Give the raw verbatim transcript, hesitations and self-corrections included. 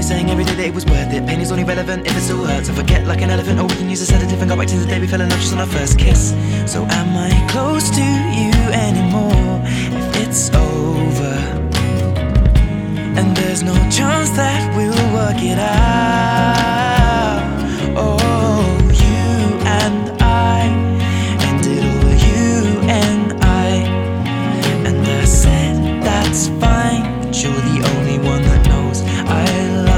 saying every day that it was worth it. Pain is only relevant if it still hurts. I forget like an elephant, or we can use a sedative and go back to the day we fell in love just on our first kiss. So am I close to you anymore if it's over? And there's no chance that